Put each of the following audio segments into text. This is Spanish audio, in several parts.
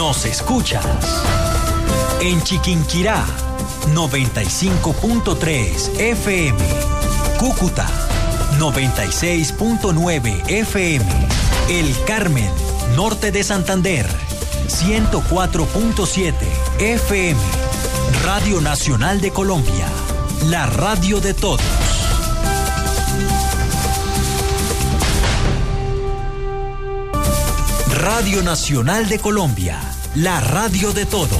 nos escuchas. En Chiquinquirá, 95.3 FM. Cúcuta, 96.9 FM. El Carmen, norte de Santander, 104.7 FM. Radio Nacional de Colombia, la radio de todos. Radio Nacional de Colombia, la radio de todos.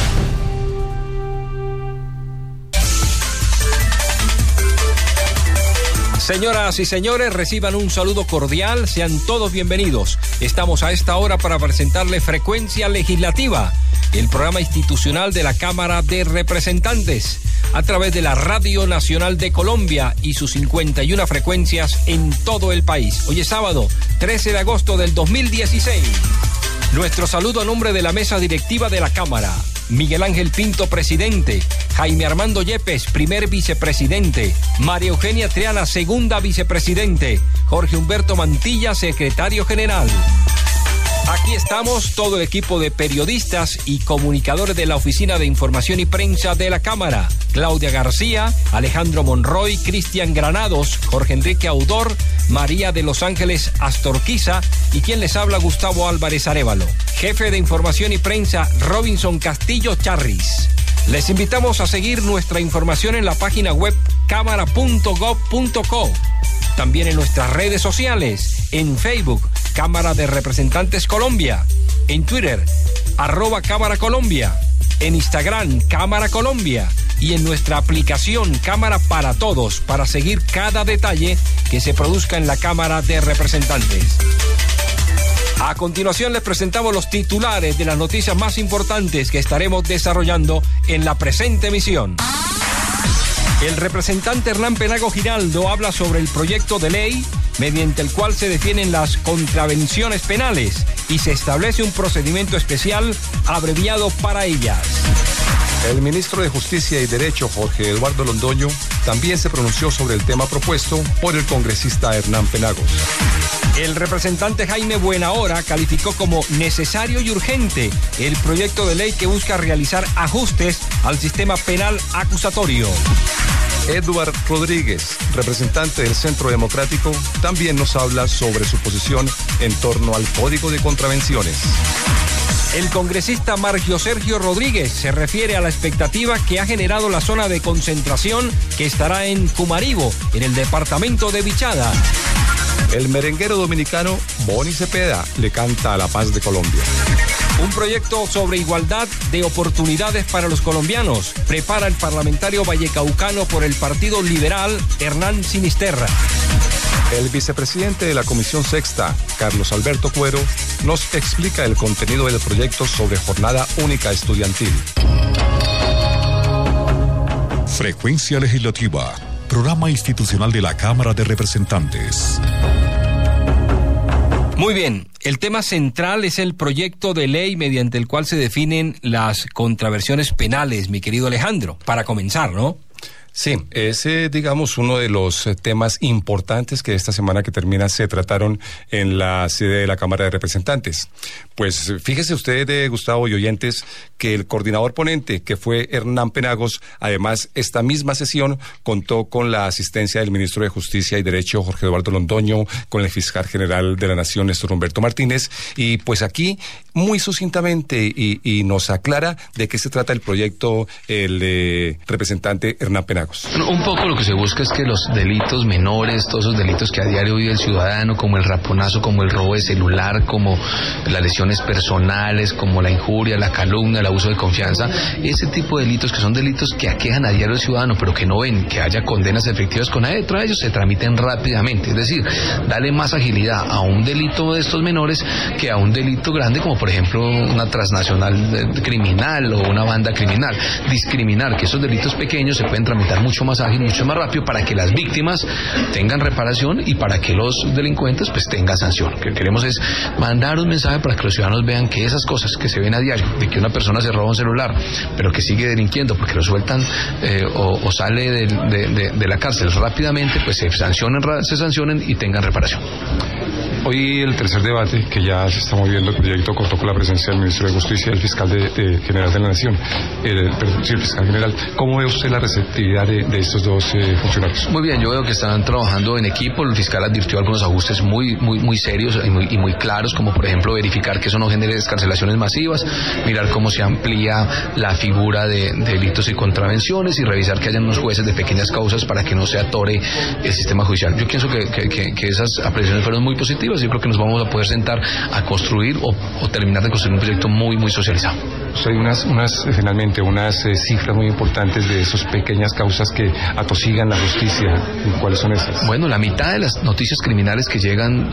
Señoras y señores, reciban un saludo cordial, sean todos bienvenidos. Estamos a esta hora para presentarle Frecuencia Legislativa, el programa institucional de la Cámara de Representantes, a través de la Radio Nacional de Colombia y sus 51 frecuencias en todo el país. Hoy es sábado, 13 de agosto del 2016. Nuestro saludo a nombre de la mesa directiva de la Cámara. Miguel Ángel Pinto, presidente. Jaime Armando Yepes, primer vicepresidente. María Eugenia Triana, segunda vicepresidente. Jorge Humberto Mantilla, secretario general. Aquí estamos, todo el equipo de periodistas y comunicadores de la Oficina de Información y Prensa de la Cámara. Claudia García, Alejandro Monroy, Cristian Granados, Jorge Enrique Audor, María de Los Ángeles Astorquiza y quien les habla, Gustavo Álvarez Arévalo. Jefe de Información y Prensa, Robinson Castillo Charris. Les invitamos a seguir nuestra información en la página web cámara.gov.co. También en nuestras redes sociales, en Facebook, Cámara de Representantes Colombia, en Twitter, @Cámara Colombia, en Instagram, Cámara Colombia, y en nuestra aplicación Cámara para Todos, para seguir cada detalle que se produzca en la Cámara de Representantes. A continuación les presentamos los titulares de las noticias más importantes que estaremos desarrollando en la presente emisión. El representante Hernán Penagos Giraldo habla sobre el proyecto de ley mediante el cual se definen las contravenciones penales y se establece un procedimiento especial abreviado para ellas. El ministro de Justicia y Derecho, Jorge Eduardo Londoño, también se pronunció sobre el tema propuesto por el congresista Hernán Penagos. El representante Jaime Buenahora calificó como necesario y urgente el proyecto de ley que busca realizar ajustes al sistema penal acusatorio. Edward Rodríguez, representante del Centro Democrático, también nos habla sobre su posición en torno al Código de Contravenciones. El congresista Margio Sergio Rodríguez se refiere a la expectativa que ha generado la zona de concentración que estará en Cumaribo, en el departamento de Vichada. El merenguero dominicano Boni Cepeda le canta a la paz de Colombia. Un proyecto sobre igualdad de oportunidades para los colombianos prepara el parlamentario vallecaucano por el Partido Liberal, Hernán Sinisterra. El vicepresidente de la Comisión Sexta, Carlos Alberto Cuero, nos explica el contenido del proyecto sobre jornada única estudiantil. Frecuencia Legislativa, programa institucional de la Cámara de Representantes. Muy bien, el tema central es el proyecto de ley mediante el cual se definen las contravenciones penales, mi querido Alejandro, para comenzar, ¿no? Sí, ese, digamos, uno de los temas importantes que esta semana que termina se trataron en la sede de la Cámara de Representantes. Pues fíjese usted, Gustavo y oyentes, que el coordinador ponente, que fue Hernán Penagos, además esta misma sesión contó con la asistencia del ministro de Justicia y Derecho, Jorge Eduardo Londoño, con el fiscal general de la Nación, Néstor Humberto Martínez, y pues aquí muy sucintamente y nos aclara de qué se trata el proyecto el representante Hernán Penagos. Bueno, un poco lo que se busca es que los delitos menores, todos esos delitos que a diario vive el ciudadano, como el raponazo, como el robo de celular, como las lesiones personales, como la injuria, la calumnia, el abuso de confianza, ese tipo de delitos que son delitos que aquejan a diario al ciudadano, pero que no ven que haya condenas efectivas con adentro de ellos, se tramiten rápidamente. Es decir, darle más agilidad a un delito de estos menores que a un delito grande, como por ejemplo una transnacional criminal o una banda criminal. Discriminar que esos delitos pequeños se pueden tramitar mucho más ágil, mucho más rápido, para que las víctimas tengan reparación y para que los delincuentes pues tengan sanción. Lo que queremos es mandar un mensaje para que los ciudadanos vean que esas cosas que se ven a diario, de que una persona se roba un celular, pero que sigue delinquiendo porque lo sueltan o sale de la cárcel rápidamente, pues se sancionen y tengan reparación. Hoy el tercer debate que ya se está moviendo el proyecto contó con la presencia del ministro de Justicia y el fiscal general de la Nación, el fiscal general. ¿Cómo ve usted la receptividad de estos dos funcionarios? Muy bien, yo veo que están trabajando en equipo. El fiscal advirtió algunos ajustes muy serios y muy claros, como por ejemplo verificar que eso no genere descarcelaciones masivas, mirar cómo se amplía la figura de delitos y contravenciones y revisar que hayan unos jueces de pequeñas causas para que no se atore el sistema judicial. Yo pienso que esas apreciaciones fueron muy positivas. Yo creo que nos vamos a poder sentar a construir o terminar de construir un proyecto muy socializado. Hay finalmente unas cifras muy importantes de esas pequeñas causas que atosigan la justicia. ¿Cuáles son esas? Bueno, la mitad de las noticias criminales que llegan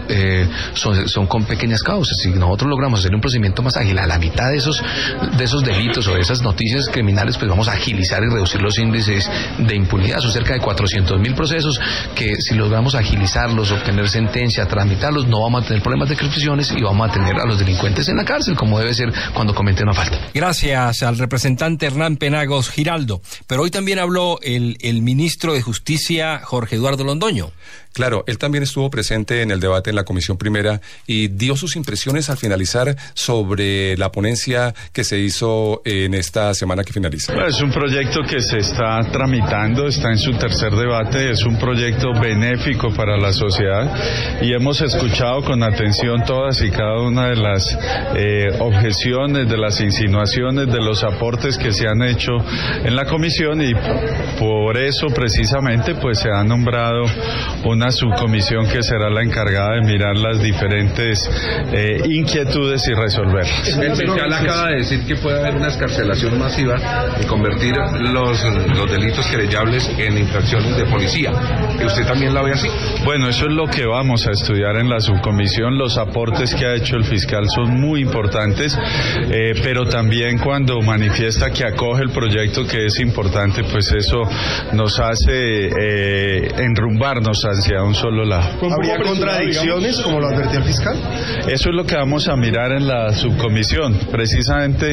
son con pequeñas causas. Si nosotros logramos hacer un procedimiento más ágil a la mitad de esos delitos o de esas noticias criminales, pues vamos a agilizar y reducir los índices de impunidad. Son cerca de 400.000 procesos que si logramos agilizarlos, obtener sentencia, tramitarlos, no vamos a tener problemas de prescripciones y vamos a tener a los delincuentes en la cárcel, como debe ser cuando cometen una falta. Gracias al representante Hernán Penagos Giraldo. Pero hoy también habló el ministro de Justicia, Jorge Eduardo Londoño. Claro, él también estuvo presente en el debate en la Comisión Primera y dio sus impresiones al finalizar sobre la ponencia que se hizo en esta semana que finaliza. Es un proyecto que se está tramitando, está en su tercer debate, es un proyecto benéfico para la sociedad y hemos escuchado con atención todas y cada una de las objeciones, de las insinuaciones, de los aportes que se han hecho en la comisión y por eso precisamente pues se ha nombrado una subcomisión que será la encargada de mirar las diferentes inquietudes y resolverlas. El fiscal acaba de decir que puede haber una excarcelación masiva y convertir los delitos querellables en infracciones de policía. ¿Usted también la ve así? Bueno, eso es lo que vamos a estudiar en la subcomisión. Los aportes que ha hecho el fiscal son muy importantes, pero también cuando manifiesta que acoge el proyecto, que es importante, pues eso nos hace enrumbarnos hacia un solo lado. ¿Habría contradicciones, como lo advirtió el fiscal? Eso es lo que vamos a mirar en la subcomisión. Precisamente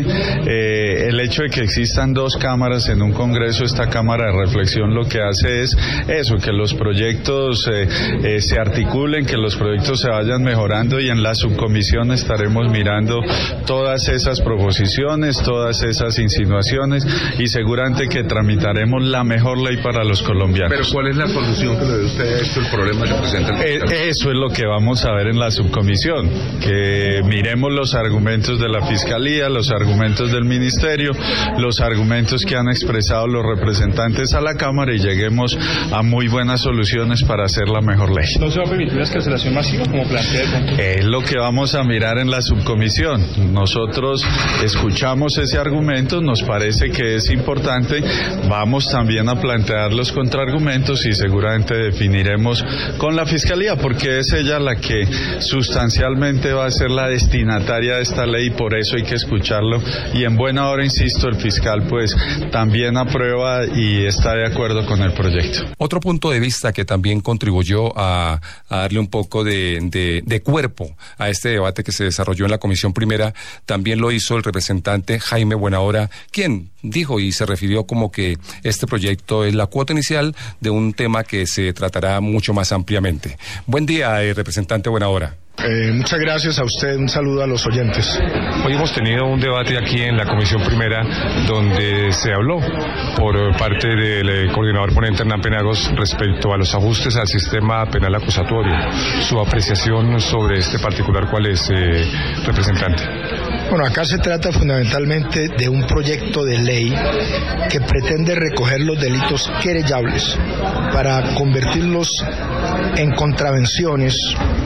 el hecho de que existan dos cámaras en un congreso, esta cámara de reflexión lo que hace es eso, que los proyectos se articulen, que los proyectos se vayan mejorando y en la subcomisión estaremos mirando todas esas proposiciones, todas esas insinuaciones y seguramente que tramitaremos la mejor ley para los colombianos. Pero ¿cuál es la solución que le dé usted a esto, el problema que presenta el fiscal? Eso es lo que vamos a ver en la subcomisión, que miremos los argumentos de la Fiscalía, los argumentos del Ministerio, los argumentos que han expresado los representantes a la Cámara y lleguemos a muy buenas soluciones para hacer la mejor ley. ¿No se va a permitir una excarcelación masiva como plantea el punto? Es lo que vamos a mirar en la subcomisión. Nosotros escuchamos ese argumento, nos parece que es importante, vamos también a plantear los contraargumentos y seguramente definiremos con la Fiscalía, porque es ella la que sustancialmente va a ser la destinataria de esta ley y por eso hay que escucharlo y en buena hora, insisto, el fiscal pues también aprueba y está de acuerdo con el proyecto. Otro punto de vista que también contribuyó a darle un poco de cuerpo a este debate que se desarrolló en la Comisión Primera, también lo hizo el representante Jaime Buenahora, quien dijo y se refirió como que este proyecto es la cuota inicial de un tema que se tratará mucho más ampliamente. Buen día, representante Buenahora. Muchas gracias a usted, un saludo a los oyentes. Hoy hemos tenido un debate aquí en la Comisión Primera donde se habló por parte del coordinador ponente Hernán Penagos respecto a los ajustes al sistema penal acusatorio. Su apreciación sobre este particular, ¿cuál es, representante? Bueno, acá se trata fundamentalmente de un proyecto de ley que pretende recoger los delitos querellables para convertirlos en contravenciones.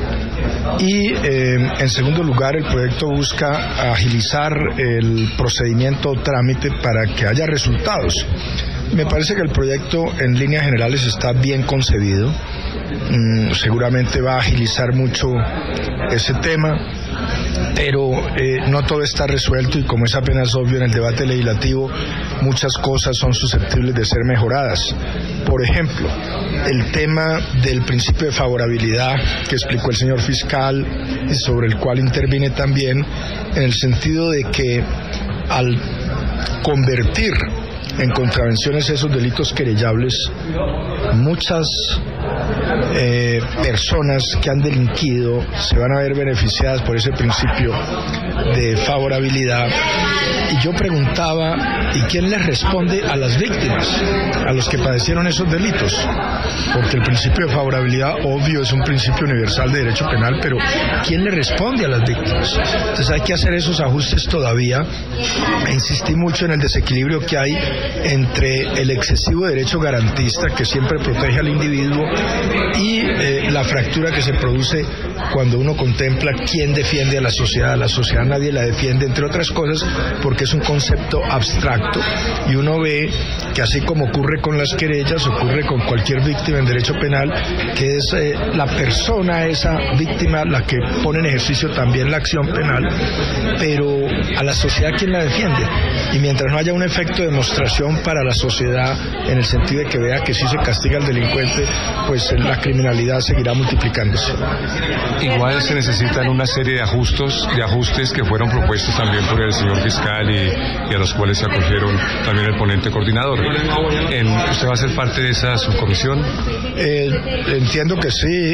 Y en segundo lugar, el proyecto busca agilizar el procedimiento o trámite para que haya resultados. Me parece que el proyecto en líneas generales está bien concebido, seguramente va a agilizar mucho ese tema, pero no todo está resuelto y como es apenas obvio en el debate legislativo, muchas cosas son susceptibles de ser mejoradas. Por ejemplo, el tema del principio de favorabilidad que explicó el señor fiscal y sobre el cual intervine también, en el sentido de que al convertir en contravenciones esos delitos querellables, muchas personas que han delinquido se van a ver beneficiadas por ese principio de favorabilidad. Y yo preguntaba, ¿y quién les responde a las víctimas, a los que padecieron esos delitos? Porque el principio de favorabilidad, obvio, es un principio universal de derecho penal, pero ¿quién le responde a las víctimas? Entonces hay que hacer esos ajustes todavía. Insistí mucho en el desequilibrio que hay entre el excesivo derecho garantista, que siempre protege al individuo, y la fractura que se produce cuando uno contempla quién defiende a la sociedad. La sociedad nadie la defiende, entre otras cosas, porque es un concepto abstracto, y uno ve que así como ocurre con las querellas, ocurre con cualquier víctima en derecho penal, que es la persona, esa víctima, la que pone en ejercicio también la acción penal, pero a la sociedad ¿quién la defiende? Y mientras no haya un efecto de demostración para la sociedad, en el sentido de que vea que sí se castiga al delincuente, pues la criminalidad seguirá multiplicándose. Igual se necesitan una serie de ajustes que fueron propuestos también por el señor fiscal y a los cuales se acogieron también el ponente coordinador. ¿Usted va a ser parte de esa subcomisión? Entiendo que sí.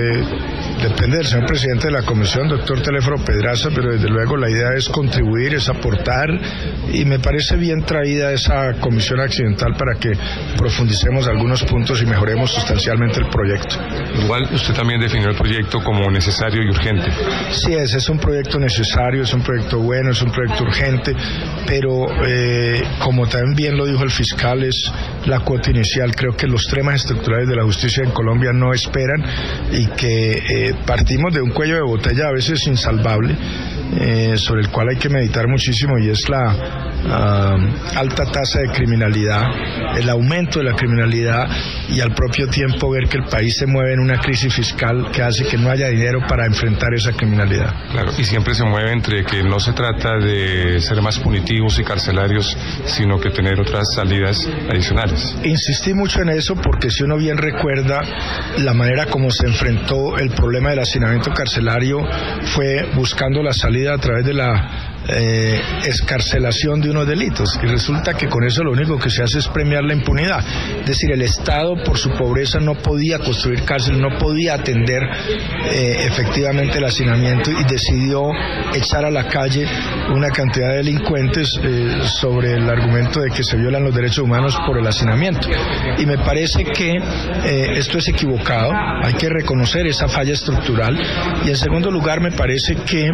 Depende del señor presidente de la comisión, doctor Teléforo Pedraza, pero desde luego la idea es contribuir, es aportar, y me parece bien traída esa comisión accidental para que profundicemos algunos puntos y mejoremos sustancialmente el proyecto. Igual usted también definió el proyecto como necesario y urgente. Sí, es un proyecto necesario, es un proyecto bueno, es un proyecto urgente, pero como también bien lo dijo el fiscal, es la cuota inicial. Creo que los temas estructurales de la justicia en Colombia no esperan, y que partimos de un cuello de botella a veces insalvable, sobre el cual hay que meditar muchísimo, y es la alta tasa de criminalidad, el aumento de la criminalidad, y al propio tiempo ver que el país se mueve en una crisis fiscal que hace que no haya dinero para enfrentar esa criminalidad. Claro, y siempre se mueve entre que no se trata de ser más punitivos y carcelarios, sino que tener otras salidas adicionales. Insistí mucho en eso porque, si uno bien recuerda, la manera como se enfrentó el problema del hacinamiento carcelario fue buscando la salida a través de la escarcelación de unos delitos, y resulta que con eso lo único que se hace es premiar la impunidad. Es decir, el Estado, por su pobreza, no podía construir cárcel, no podía atender efectivamente el hacinamiento, y decidió echar a la calle una cantidad de delincuentes sobre el argumento de que se violan los derechos humanos por el hacinamiento. Y me parece que esto es equivocado, hay que reconocer esa falla estructural. Y en segundo lugar, me parece que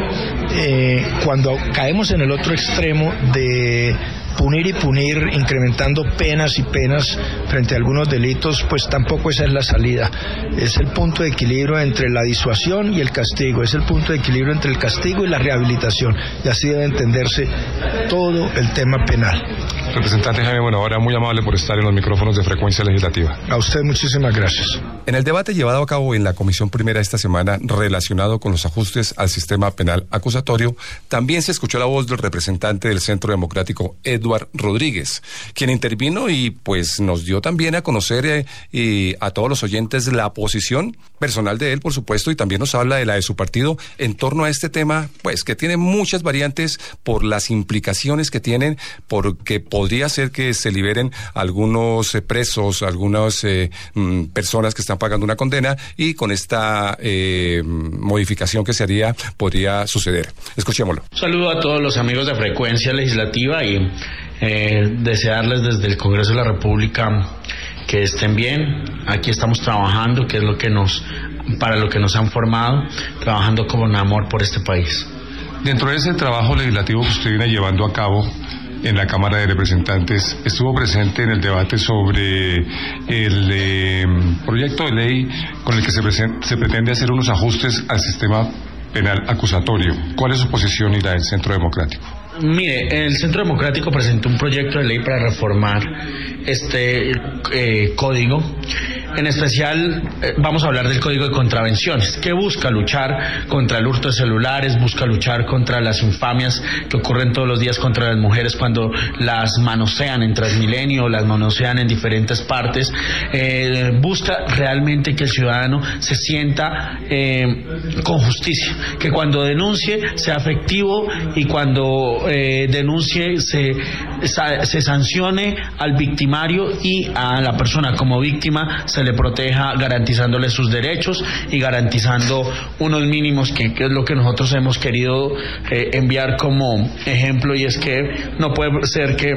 cuando caemos en el otro extremo de punir y punir, incrementando penas y penas frente a algunos delitos, pues tampoco esa es la salida. Es el punto de equilibrio entre la disuasión y el castigo, es el punto de equilibrio entre el castigo y la rehabilitación, y así debe entenderse todo el tema penal. Representante Jaime Buenavara, muy amable por estar en los micrófonos de Frecuencia Legislativa. A usted muchísimas gracias. En el debate llevado a cabo en la Comisión Primera esta semana, relacionado con los ajustes al sistema penal acusatorio, también se escuchó la voz del representante del Centro Democrático, Edward Rodríguez, quien intervino y pues nos dio también a conocer a todos los oyentes la posición personal de él, por supuesto, y también nos habla de la de su partido en torno a este tema, pues que tiene muchas variantes por las implicaciones que tienen, porque podría ser que se liberen algunos presos, algunas personas que están pagando una condena, y con esta modificación que se haría podría suceder. Escuchémoslo. Un saludo a todos los amigos de Frecuencia Legislativa y desearles desde el Congreso de la República que estén bien. Aquí estamos trabajando, que es para lo que nos han formado, trabajando con amor por este país. Dentro de ese trabajo legislativo que usted viene llevando a cabo en la Cámara de Representantes, estuvo presente en el debate sobre el proyecto de ley con el que se pretende hacer unos ajustes al sistema penal acusatorio. ¿Cuál es su posición y la del Centro Democrático? Mire, el Centro Democrático presentó un proyecto de ley para reformar este código. En especial vamos a hablar del Código de Contravenciones, que busca luchar contra el hurto de celulares, busca luchar contra las infamias que ocurren todos los días contra las mujeres cuando las manosean en Transmilenio, las manosean en diferentes partes. Busca realmente que el ciudadano se sienta con justicia, que cuando denuncie sea efectivo, y cuando denuncie se se sancione al victimario y a la persona como víctima se le proteja garantizándole sus derechos y garantizando unos mínimos que es lo que nosotros hemos querido enviar como ejemplo, y es que no puede ser que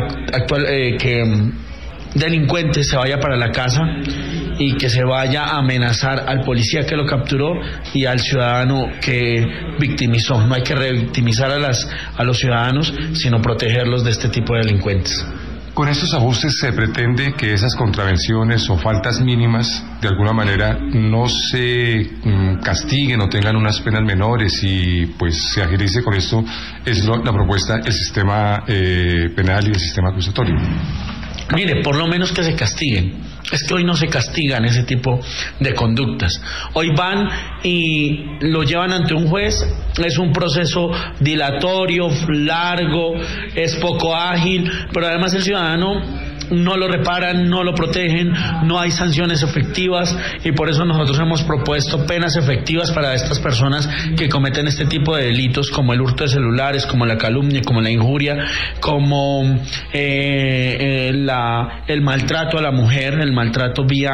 delincuente se vaya para la casa y que se vaya a amenazar al policía que lo capturó y al ciudadano que victimizó. No hay que revictimizar a los ciudadanos, sino protegerlos de este tipo de delincuentes. Con estos ajustes se pretende que esas contravenciones o faltas mínimas de alguna manera no se castiguen o tengan unas penas menores y pues se agilice con esto, es la propuesta, el sistema penal y el sistema acusatorio. Mire, por lo menos que se castiguen. Es que hoy no se castigan ese tipo de conductas. Hoy van y lo llevan ante un juez, es un proceso dilatorio, largo, es poco ágil, pero además el ciudadano no lo reparan, no lo protegen, no hay sanciones efectivas, y por eso nosotros hemos propuesto penas efectivas para estas personas que cometen este tipo de delitos, como el hurto de celulares, como la calumnia, como la injuria, como el maltrato a la mujer, el maltrato vía...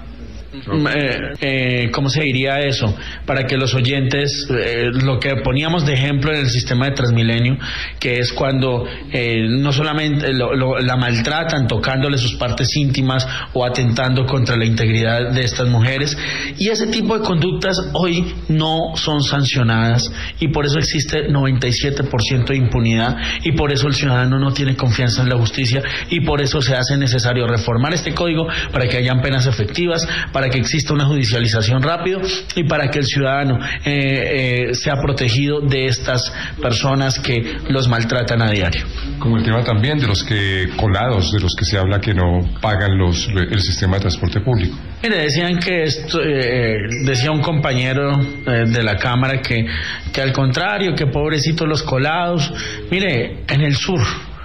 ¿cómo se diría eso? Para que los oyentes, lo que poníamos de ejemplo en el sistema de Transmilenio, que es cuando no solamente la maltratan tocándole sus partes íntimas o atentando contra la integridad de estas mujeres, y ese tipo de conductas hoy no son sancionadas, y por eso existe 97% de impunidad, y por eso el ciudadano no tiene confianza en la justicia, y por eso se hace necesario reformar este código para que hayan penas efectivas, para que exista una judicialización rápido y para que el ciudadano sea protegido de estas personas que los maltratan a diario. Como el tema también de los que colados, de los que se habla que no pagan el sistema de transporte público. Mire, decían que esto, decía un compañero de la Cámara que al contrario, que pobrecitos los colados. Mire, en el sur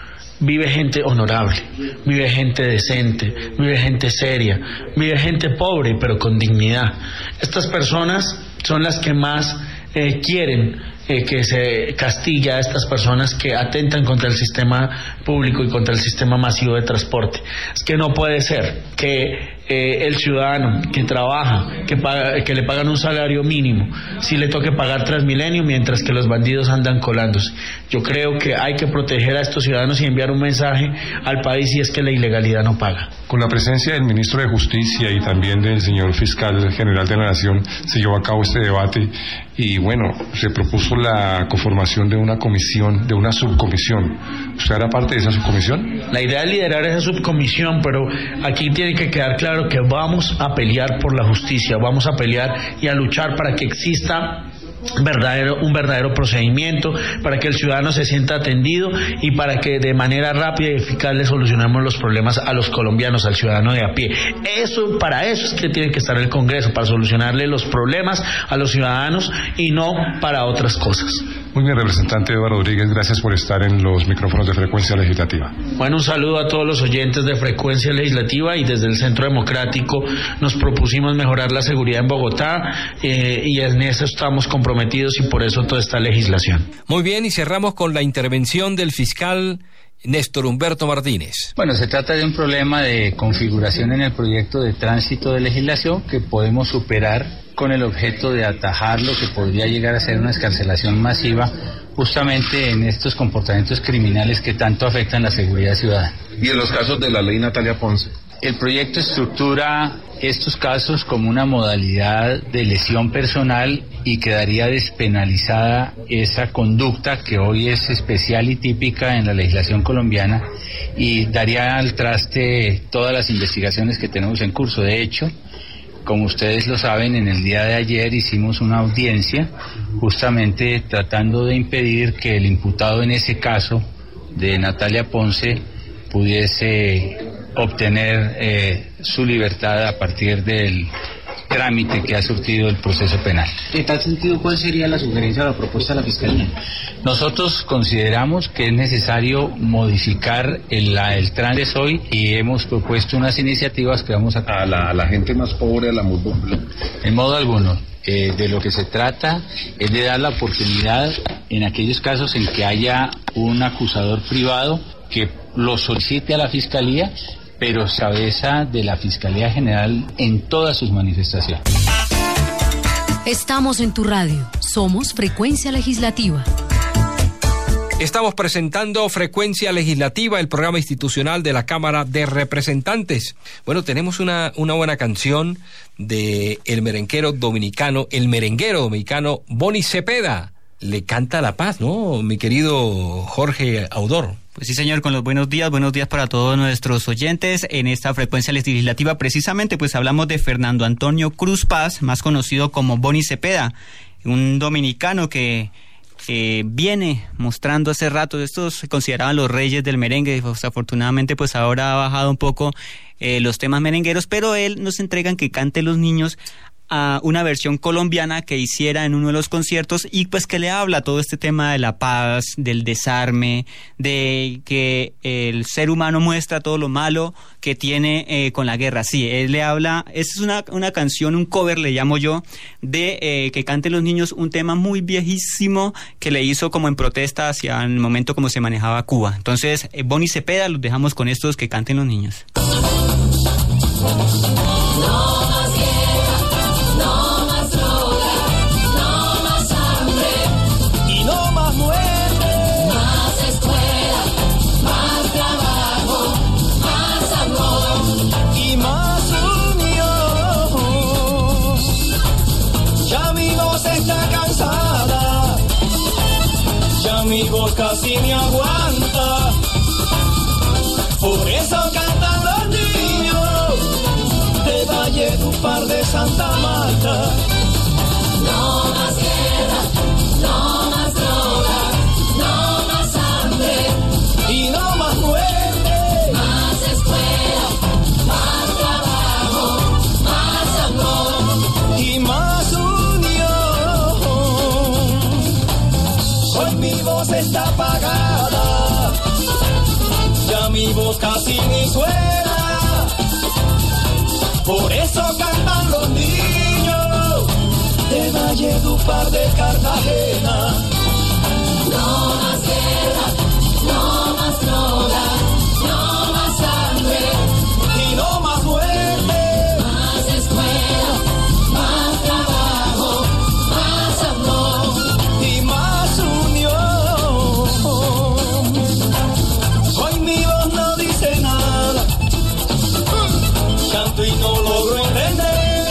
vive gente honorable, vive gente decente, vive gente seria, vive gente pobre pero con dignidad. Estas personas son las que más quieren que se castigue a estas personas que atentan contra el sistema público y contra el sistema masivo de transporte. Es que no puede ser que el ciudadano que trabaja, que le pagan un salario mínimo, si le toque pagar Transmilenio, mientras que los bandidos andan colándose. Yo creo que hay que proteger a estos ciudadanos y enviar un mensaje al país, y es que la ilegalidad no paga. Con la presencia del ministro de Justicia y también del señor fiscal general de la Nación, se llevó a cabo este debate y bueno, se propuso la conformación de una comisión, de una subcomisión. ¿Usted hará parte de esa subcomisión? La idea es liderar esa subcomisión, pero aquí tiene que quedar claro que vamos a pelear por la justicia, vamos a pelear y a luchar para que exista un verdadero procedimiento, para que el ciudadano se sienta atendido y para que de manera rápida y eficaz le solucionemos los problemas a los colombianos, al ciudadano de a pie. Para eso es que tiene que estar el Congreso, para solucionarle los problemas a los ciudadanos y no para otras cosas. Muy bien, representante Eduardo Rodríguez, gracias por estar en los micrófonos de Frecuencia Legislativa. Bueno, un saludo a todos los oyentes de Frecuencia Legislativa, y desde el Centro Democrático nos propusimos mejorar la seguridad en Bogotá y en eso estamos comprometidos, y por eso toda esta legislación. Muy bien, y cerramos con la intervención del fiscal Néstor Humberto Martínez. Bueno, se trata de un problema de configuración en el proyecto de tránsito de legislación que podemos superar con el objeto de atajar lo que podría llegar a ser una excarcelación masiva justamente en estos comportamientos criminales que tanto afectan la seguridad ciudadana. ¿Y en los casos de la ley Natalia Ponce? El proyecto estructura estos casos como una modalidad de lesión personal y quedaría despenalizada esa conducta que hoy es especial y típica en la legislación colombiana, y daría al traste todas las investigaciones que tenemos en curso. De hecho, como ustedes lo saben, en el día de ayer hicimos una audiencia justamente tratando de impedir que el imputado en ese caso de Natalia Ponce pudiese obtener su libertad a partir del trámite que ha surtido el proceso penal. En tal sentido, ¿cuál sería la sugerencia o la propuesta de la Fiscalía? Nosotros consideramos que es necesario modificar el trámite hoy, y hemos propuesto unas iniciativas que vamos a la gente más pobre, a la muy pobre. En modo alguno. De lo que se trata es de dar la oportunidad en aquellos casos en que haya un acusador privado que lo solicite a la Fiscalía, pero cabeza de la Fiscalía General en todas sus manifestaciones. Estamos en tu radio. Somos Frecuencia Legislativa. Estamos presentando Frecuencia Legislativa, el programa institucional de la Cámara de Representantes. Bueno, tenemos una buena canción de el merenguero dominicano Boni Cepeda. Le canta la paz, ¿no, mi querido Jorge Audor? Pues sí, señor, con los buenos días para todos nuestros oyentes. En esta Frecuencia Legislativa, precisamente, pues hablamos de Fernando Antonio Cruz Paz, más conocido como Boni Cepeda, un dominicano que viene mostrando hace rato. Estos se consideraban los reyes del merengue. Desafortunadamente, pues ahora ha bajado un poco los temas merengueros, pero él nos entrega en Que Cante los Niños a una versión colombiana que hiciera en uno de los conciertos, y pues que le habla todo este tema de la paz, del desarme, de que el ser humano muestra todo lo malo que tiene con la guerra. Sí, él le habla, es una canción, un cover le llamo yo, de Que Cante los Niños, un tema muy viejísimo que le hizo como en protesta hacia el momento como se manejaba Cuba. Entonces, Boni Cepeda, los dejamos con estos Que Canten los Niños. Mi voz casi me aguanta, por eso cantan los niños de Valledupar, de Santa Marta. No más guerra, no más droga, no más hambre y no más muerte, más escuela, más trabajo, más amor y más unión. Hoy mi voz está apagada, ya mi voz casi ni suena, por eso cantan los niños de Valledupar, de Cartagena. No más guerra, no más droga, no más hambre y no más muerte, más escuela, más trabajo, más amor y más unión. Hoy mi voz no dice nada, canto y no logro entender,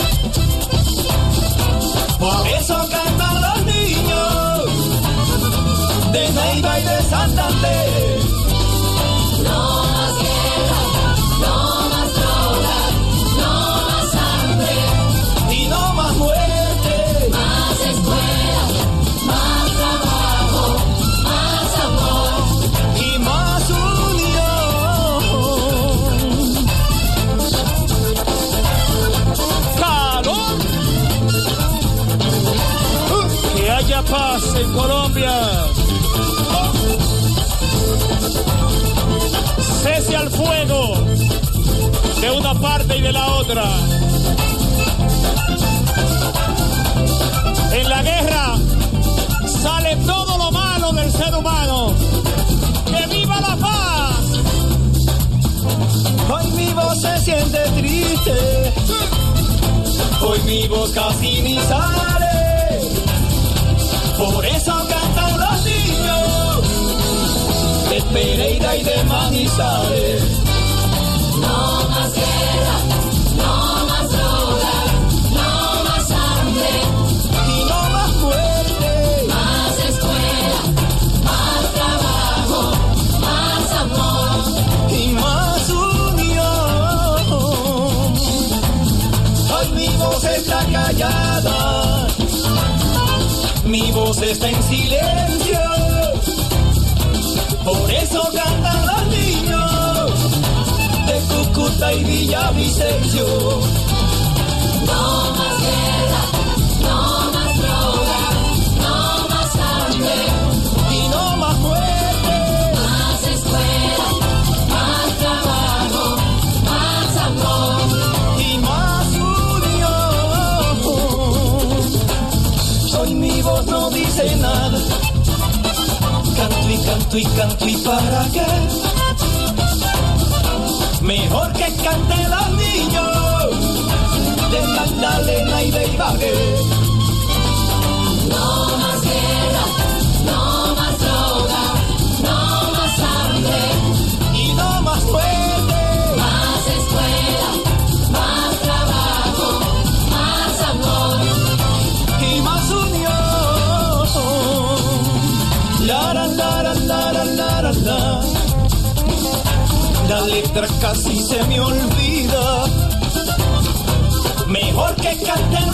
por eso cantan los niños de Neiva y de Santander. No más guerra, no más droga, no más hambre y no más muerte, más escuela, más trabajo, más amor y más unión. ¡Calor! ¡Que haya paz en Colombia! Cese al fuego de una parte y de la otra. En la guerra sale todo lo malo del ser humano. ¡Que viva la paz! Hoy mi voz se siente triste, hoy mi voz casi ni sale, por eso cantan los niños de Pereira y de Manizales. No más guerra, no más droga, no más hambre y no más muerte, más escuela, más trabajo, más amor y más unión. Hoy mi voz está callada, mi voz está en silencio, por eso cantan los niños de Cúcuta y Villavicencio. No más guerra, no más droga, no más hambre y no más muerte, más escuela, más trabajo, más amor y más unión. Hoy mi voz no dice nada, canto y canto y canto y para qué, Mejor que canten los niños de Magdalena y de Ibagué. No más guerra, no más droga, no más hambre y no más muerte. Más escuela, más trabajo, más amor y más unión. La la la la la la la la. La letra casi se me olvida. Mejor que canten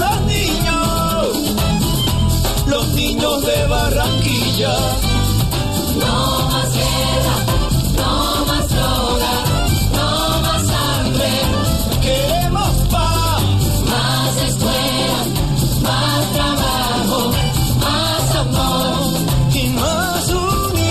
los niños de Barranquilla. No más guerra, no más droga, no más hambre. Queremos paz. Más escuela, más trabajo, más amor y más unión.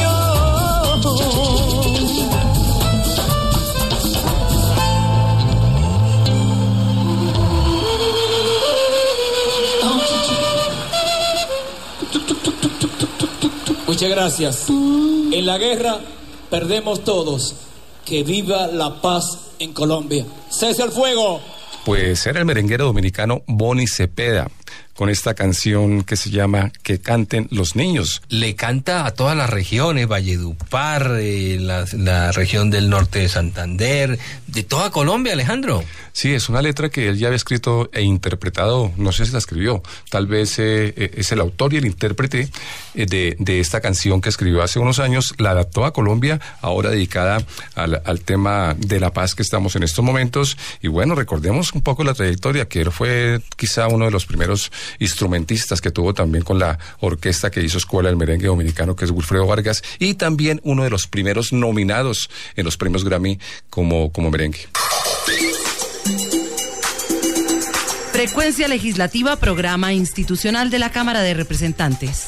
Muchas gracias. En la guerra perdemos todos. Que viva la paz en Colombia. ¡Cese el fuego! Pues era el merenguero dominicano Boni Cepeda, con esta canción que se llama Que canten los niños. Le canta a todas las regiones, Valledupar, la región del norte de Santander, de toda Colombia, Alejandro. Sí, es una letra que él ya había escrito e interpretado, no sé si la escribió, tal vez es el autor y el intérprete de esta canción que escribió hace unos años, la adaptó a Colombia, ahora dedicada al tema de la paz que estamos en estos momentos. Y bueno, recordemos un poco la trayectoria, que él fue quizá uno de los primeros instrumentistas que tuvo también con la orquesta que hizo Escuela del Merengue Dominicano, que es Wilfredo Vargas, y también uno de los primeros nominados en los premios Grammy como merengue. Frecuencia Legislativa, programa institucional de la Cámara de Representantes.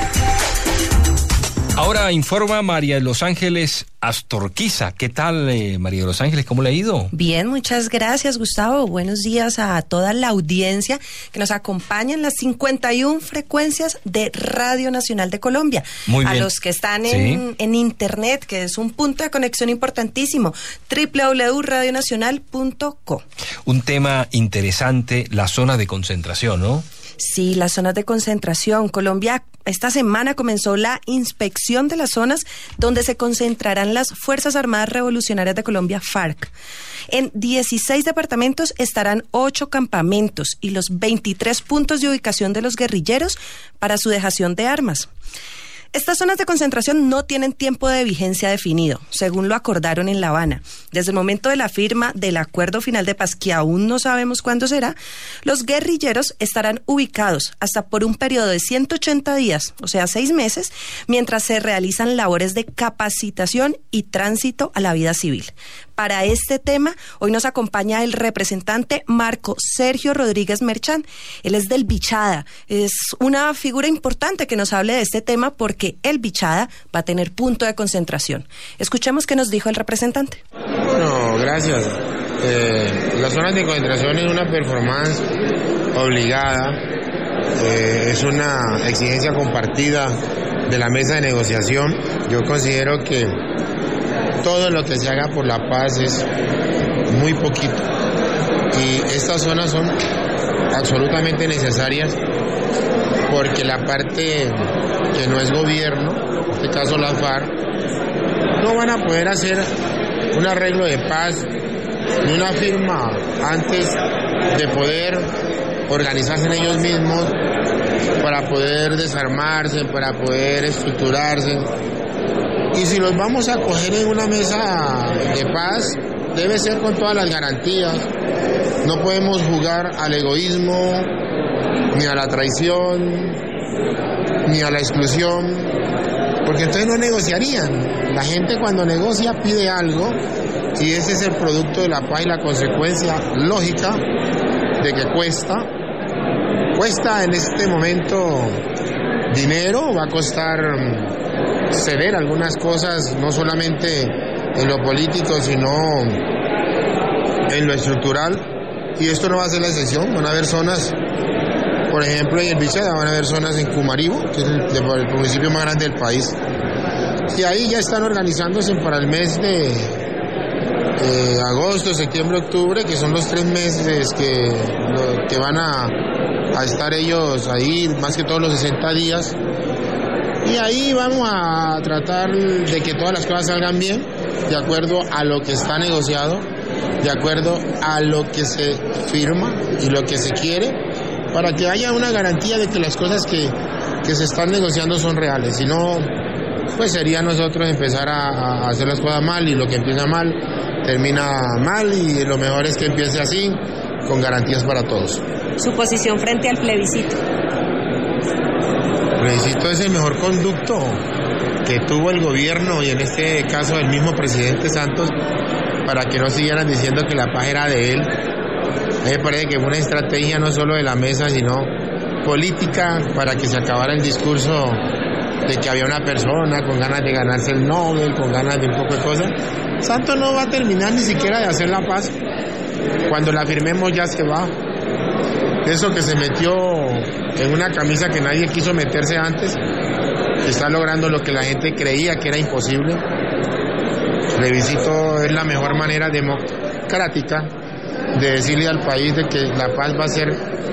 Ahora informa María de los Ángeles Astorquiza. ¿Qué tal, María de los Ángeles? ¿Cómo le ha ido? Bien, muchas gracias, Gustavo. Buenos días a toda la audiencia que nos acompaña en las 51 frecuencias de Radio Nacional de Colombia. Muy bien. A los que están en Internet, que es un punto de conexión importantísimo, www.radionacional.co. Un tema interesante, la zona de concentración, ¿no? Sí, las zonas de concentración. Colombia esta semana comenzó la inspección de las zonas donde se concentrarán las Fuerzas Armadas Revolucionarias de Colombia, FARC. En 16 departamentos estarán 8 campamentos y los 23 puntos de ubicación de los guerrilleros para su dejación de armas. Estas zonas de concentración no tienen tiempo de vigencia definido, según lo acordaron en La Habana. Desde el momento de la firma del acuerdo final de paz, que aún no sabemos cuándo será, los guerrilleros estarán ubicados hasta por un periodo de 180 días, o sea, 6 meses, mientras se realizan labores de capacitación y tránsito a la vida civil. Para este tema, hoy nos acompaña el representante Marco Sergio Rodríguez Merchán. Él es del Bichada. Es una figura importante que nos hable de este tema porque el Bichada va a tener punto de concentración. Escuchemos qué nos dijo el representante. Bueno, gracias. Las zonas de concentración es una performance obligada, es una exigencia compartida de la mesa de negociación. Yo considero que todo lo que se haga por la paz es muy poquito y estas zonas son absolutamente necesarias porque la parte que no es gobierno, en este caso la FARC, no van a poder hacer un arreglo de paz ni una firma antes de poder organizarse en ellos mismos para poder desarmarse, para poder estructurarse. Y si los vamos a coger en una mesa de paz, debe ser con todas las garantías. No podemos jugar al egoísmo, ni a la traición, ni a la exclusión, porque entonces no negociarían. La gente cuando negocia pide algo, y ese es el producto de la paz y la consecuencia lógica de que cuesta en este momento dinero, va a costar ceder algunas cosas, no solamente en lo político, sino en lo estructural, y esto no va a ser la excepción. Van a haber zonas, por ejemplo en el Bichada, van a haber zonas en Cumaribo, que es el municipio más grande del país, y ahí ya están organizándose para el mes de agosto, septiembre, octubre, que son los 3 meses que van a estar ellos ahí, más que todos los 60 días. Y ahí vamos a tratar de que todas las cosas salgan bien, de acuerdo a lo que está negociado, de acuerdo a lo que se firma y lo que se quiere, para que haya una garantía de que las cosas que se están negociando son reales. Si no, pues sería nosotros empezar a hacer las cosas mal, y lo que empieza mal termina mal, y lo mejor es que empiece así, con garantías para todos. Su posición frente al plebiscito. El plebiscito es el mejor conducto que tuvo el gobierno, y en este caso el mismo presidente Santos, para que no siguieran diciendo que la paz era de él. A mí me parece que fue una estrategia no solo de la mesa, sino política, para que se acabara el discurso de que había una persona con ganas de ganarse el Nobel, con ganas de un poco de cosas. Santos no va a terminar ni siquiera de hacer la paz. Cuando la firmemos ya se va. Eso que se metió en una camisa que nadie quiso meterse antes, está logrando lo que la gente creía que era imposible. El plebiscito es la mejor manera democrática de decirle al país de que la paz va a ser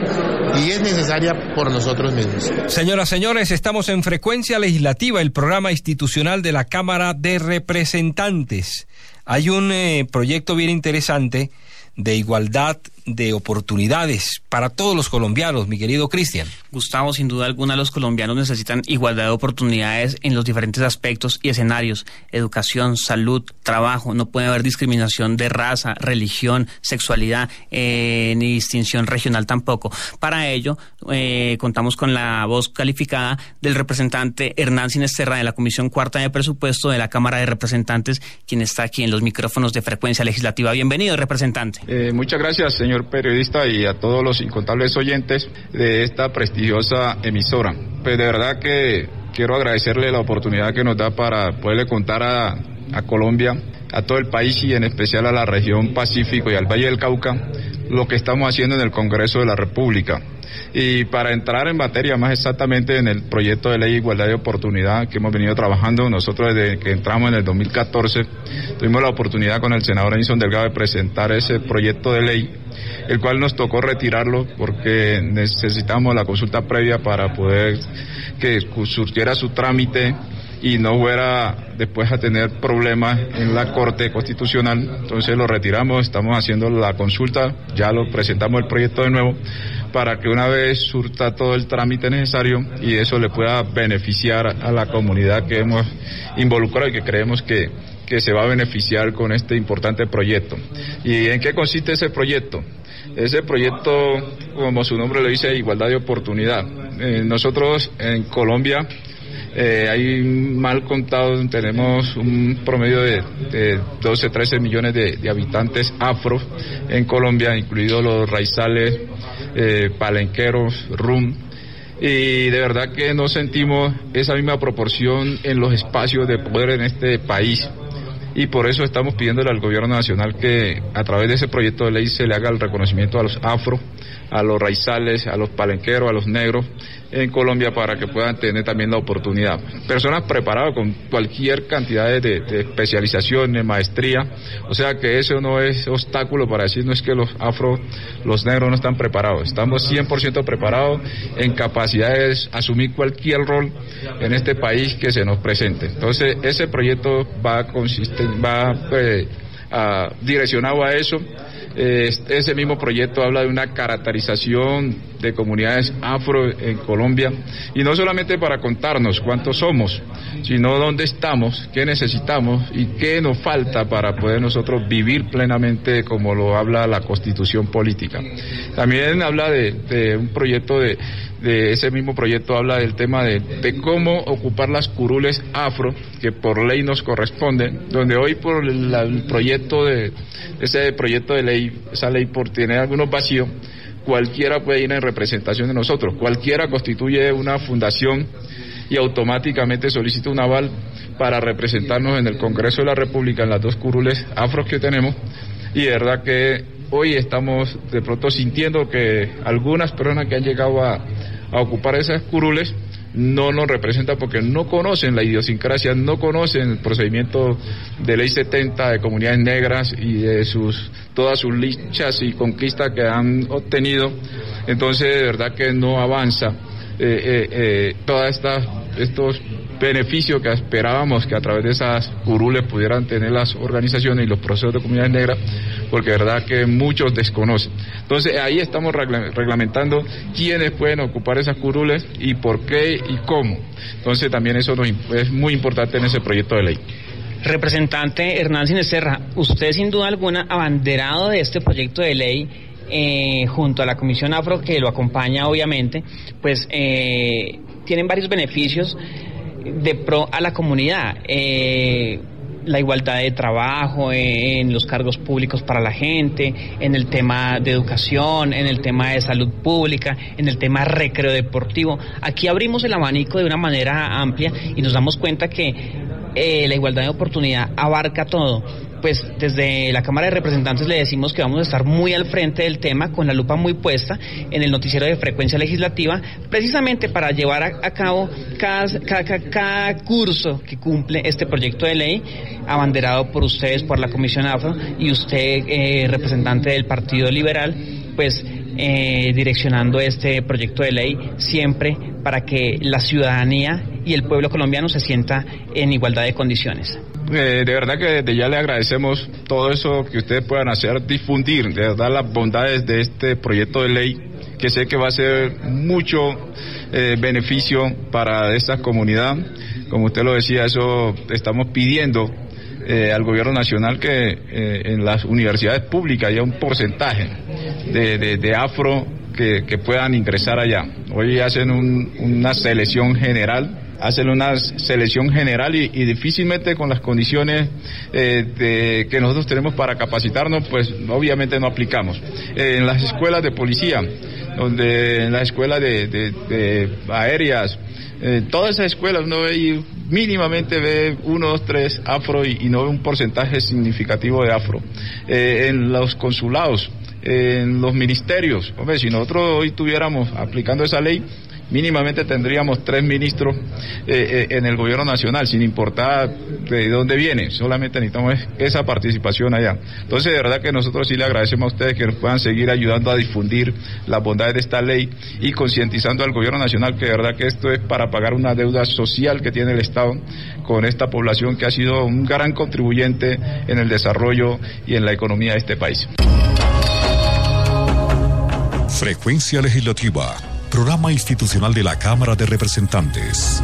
y es necesaria por nosotros mismos. Señoras, señores, estamos en Frecuencia Legislativa, el programa institucional de la Cámara de Representantes. Hay un proyecto bien interesante de igualdad de oportunidades para todos los colombianos, mi querido Cristian. Gustavo, sin duda alguna los colombianos necesitan igualdad de oportunidades en los diferentes aspectos y escenarios: educación, salud, trabajo. No puede haber discriminación de raza, religión, sexualidad, ni distinción regional tampoco. Para ello, contamos con la voz calificada del representante Hernán Sinesterra de la Comisión Cuarta de Presupuesto de la Cámara de Representantes, quien está aquí en los micrófonos de Frecuencia Legislativa. Bienvenido, representante. Muchas gracias, señor periodista, y a todos los incontables oyentes de esta prestigiosa emisora. Pues de verdad que quiero agradecerle la oportunidad que nos da para poderle contar a Colombia, a todo el país y en especial a la región Pacífico y al Valle del Cauca, lo que estamos haciendo en el Congreso de la República. Y para entrar en materia más exactamente en el proyecto de ley de igualdad de oportunidad que hemos venido trabajando, nosotros desde que entramos en el 2014 tuvimos la oportunidad con el senador Edison Delgado de presentar ese proyecto de ley, el cual nos tocó retirarlo porque necesitamos la consulta previa para poder que surgiera su trámite y no fuera después a tener problemas en la Corte Constitucional. Entonces lo retiramos, estamos haciendo la consulta, ya lo presentamos el proyecto de nuevo, para que una vez surta todo el trámite necesario y eso le pueda beneficiar a la comunidad que hemos involucrado y que creemos que se va a beneficiar con este importante proyecto. ¿Y en qué consiste ese proyecto? Ese proyecto, como su nombre lo dice, igualdad de oportunidad. Nosotros en Colombia, hay mal contado, tenemos un promedio de 12, 13 millones de habitantes afro en Colombia, incluidos los raizales, palenqueros, rum, y de verdad que no sentimos esa misma proporción en los espacios de poder en este país. Y por eso estamos pidiéndole al gobierno nacional que a través de ese proyecto de ley se le haga el reconocimiento a los afro, a los raizales, a los palenqueros, a los negros en Colombia, para que puedan tener también la oportunidad. Personas preparadas con cualquier cantidad de especialización, de maestría, o sea que eso no es obstáculo para decir no es que los afro, los negros no están preparados. Estamos 100% preparados en capacidades de asumir cualquier rol en este país que se nos presente. Entonces ese proyecto va direccionado a eso. Ese mismo proyecto habla de una caracterización de comunidades afro en Colombia, y no solamente para contarnos cuántos somos, sino dónde estamos, qué necesitamos y qué nos falta para poder nosotros vivir plenamente como lo habla la Constitución política. También habla de un proyecto de ese mismo proyecto habla del tema de cómo ocupar las curules afro que por ley nos corresponden, donde hoy por el proyecto ese proyecto de ley, esa ley por tener algunos vacíos, cualquiera puede ir en representación de nosotros, cualquiera constituye una fundación y automáticamente solicita un aval para representarnos en el Congreso de la República en las 2 curules afros que tenemos, y de verdad que hoy estamos de pronto sintiendo que algunas personas que han llegado a a ocupar esas curules no nos representa porque no conocen la idiosincrasia, no conocen el procedimiento de Ley 70 de comunidades negras y de todas sus luchas y conquistas que han obtenido. Entonces, de verdad que no avanza todas estos beneficios que esperábamos que a través de esas curules pudieran tener las organizaciones y los procesos de comunidades negras, porque de verdad que muchos desconocen. Entonces ahí estamos reglamentando quiénes pueden ocupar esas curules y por qué y cómo. Entonces también eso es muy importante en ese proyecto de ley. Representante Hernán Sinesio Serra, usted sin duda alguna abanderado de este proyecto de ley, junto a la Comisión Afro que lo acompaña obviamente, pues tienen varios beneficios de pro a la comunidad, la igualdad de trabajo en los cargos públicos para la gente, en el tema de educación, en el tema de salud pública, en el tema recreo deportivo. Aquí abrimos el abanico de una manera amplia y nos damos cuenta que la igualdad de oportunidad abarca todo. Pues desde la Cámara de Representantes le decimos que vamos a estar muy al frente del tema, con la lupa muy puesta en el noticiero de Frecuencia Legislativa, precisamente para llevar a cabo cada curso que cumple este proyecto de ley, abanderado por ustedes, por la Comisión Afro, y usted, representante del Partido Liberal, pues direccionando este proyecto de ley siempre para que la ciudadanía y el pueblo colombiano se sienta en igualdad de condiciones. De verdad que desde ya le agradecemos todo eso que ustedes puedan hacer, difundir de verdad las bondades de este proyecto de ley, que sé que va a ser mucho beneficio para esta comunidad. Como usted lo decía, eso estamos pidiendo al gobierno nacional que en las universidades públicas haya un porcentaje de afro que puedan ingresar allá. Hoy hacen una selección general y difícilmente con las condiciones que nosotros tenemos para capacitarnos, pues obviamente no aplicamos. En las escuelas de policía, en las escuelas de aéreas, todas esas escuelas uno ve y mínimamente ve 1, 2, 3 afro y no ve un porcentaje significativo de afro. En los consulados, en los ministerios, hombre, si nosotros hoy estuviéramos aplicando esa ley, mínimamente tendríamos 3 ministros en el gobierno nacional, sin importar de dónde viene, solamente necesitamos esa participación allá. Entonces, de verdad que nosotros sí le agradecemos a ustedes que nos puedan seguir ayudando a difundir las bondades de esta ley y concientizando al gobierno nacional que de verdad que esto es para pagar una deuda social que tiene el Estado con esta población que ha sido un gran contribuyente en el desarrollo y en la economía de este país. Frecuencia Legislativa, programa institucional de la Cámara de Representantes.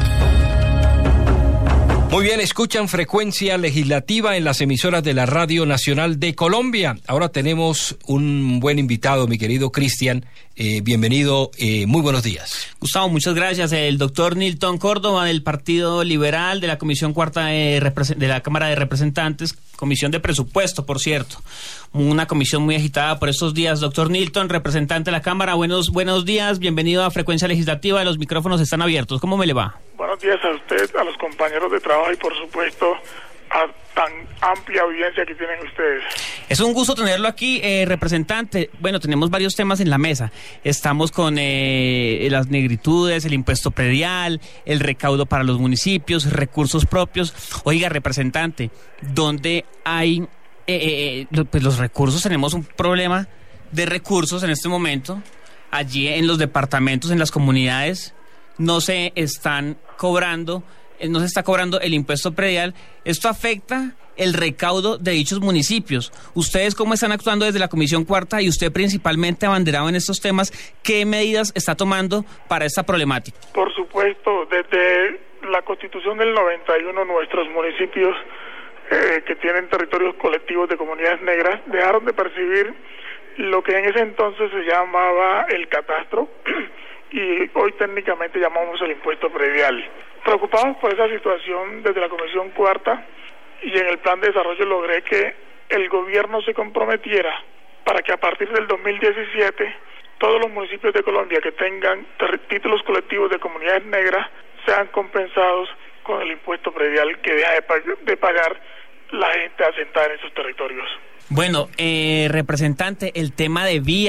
Muy bien, escuchan Frecuencia Legislativa en las emisoras de la Radio Nacional de Colombia. Ahora tenemos un buen invitado, mi querido Cristian. Bienvenido, muy buenos días. Gustavo, muchas gracias. El doctor Nilton Córdoba, del Partido Liberal, de la Comisión Cuarta de la Cámara de Representantes, Comisión de Presupuesto, por cierto. Una comisión muy agitada por estos días. Doctor Nilton, representante de la Cámara, buenos días, bienvenido a Frecuencia Legislativa, los micrófonos están abiertos. ¿Cómo me le va? Buenos días a usted, a los compañeros de trabajo y por supuesto a tan amplia audiencia que tienen ustedes. Es un gusto tenerlo aquí, representante. Bueno, tenemos varios temas en la mesa. Estamos con las negritudes, el impuesto predial, el recaudo para los municipios, recursos propios. Oiga, representante, ¿dónde hay pues los recursos? Tenemos un problema de recursos en este momento. Allí en los departamentos, en las comunidades, no se está cobrando el impuesto predial. Esto afecta el recaudo de dichos municipios. ¿Ustedes cómo están actuando desde la Comisión Cuarta y usted principalmente abanderado en estos temas? ¿Qué medidas está tomando para esta problemática? Por supuesto, desde la Constitución del 91, nuestros municipios que tienen territorios colectivos de comunidades negras dejaron de percibir lo que en ese entonces se llamaba el catastro y hoy técnicamente llamamos el impuesto predial. Preocupados por esa situación desde la Comisión Cuarta y en el plan de desarrollo logré que el gobierno se comprometiera para que a partir del 2017 todos los municipios de Colombia que tengan títulos colectivos de comunidades negras sean compensados con el impuesto predial que deja de pagar la gente asentada en esos territorios. Bueno, representante, el tema de vías.